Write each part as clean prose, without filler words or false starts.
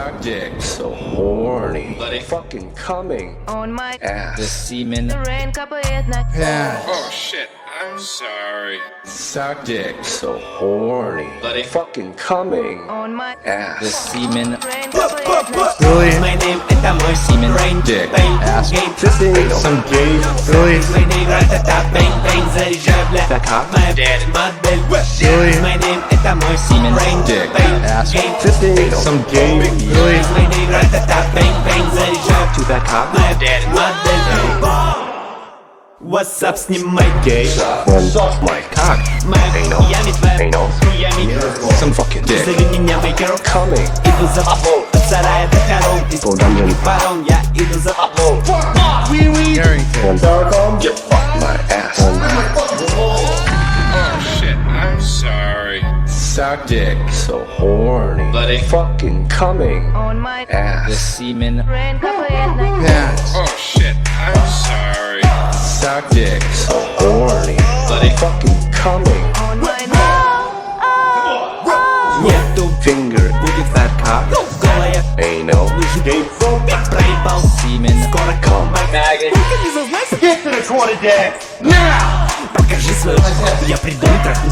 Suck dick. So horny. Bloody fucking coming On my ass. The semen. the rain couple years now. Yeah. Oh shit, I'm sorry. Suck dick. So horny. Bloody fucking coming On my The ass. semen. rain couple years now. Really? My name это мой Semen. Rain Dick. Bang Ass. Game Titty. Some gay. Really? My name ратата Bang Bang заряжаю бля That cock. Моя модель Really? My name это мой Semen. Rain Dick. Bang Ass. Game Titty. Some gay. Really? My name ратата Bang Bang заряжаю To that cock. Моя модель What's up, снимай Gay. One. My cock. Моя Anal. хуями твоя Anal. хуями Some fucking dick. Зови меня вейкером Coming. Иду за флоу От сарая до коров Из Dungeon. барон Я иду за флоу Harrington. Get fucked my ass. Oh shit, I'm sorry. Suck dick. So horny. Bloody fucking coming On my The ass. semen. rain couple years now. Yes. Oh shit, I'm sorry. Suck dick. So horny. Bloody fucking coming On my Нету finger. будет fat cock Голая Anal. Гей проебал Semen. Скоро комбайк Покажи свою Я приду и трахну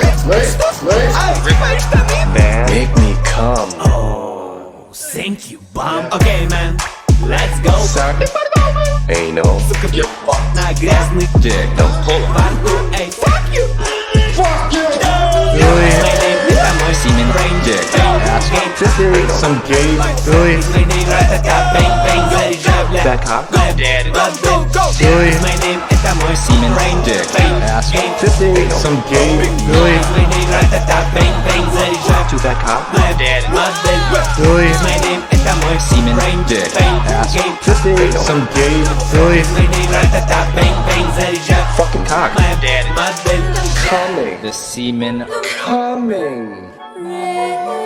Man. Make me come. Thank you, bum Okay, man Let's go Suck. Anal. На грязный Dick. Don't pull it. парку Эй, fuck you Really? My name это мой Semen. Rain Dick. Ass Titty. Some gay. Really? My name ратата Bang Bang заряжаю бля That cock. Моя модель Really? My name это мой Semen. Rain Dick. Bang Ass. Game Titty. Some gay. Really? My name ратата Bang Bang заряжаю To that cock. Моя модель Really? My name это мой Semen. Rain Dick. Bang Ass. Game Titty. Some gay. Really? My name ратата Bang Bang заряжаю Fucking cock. Моя модель Coming. The semen. Coming. rain.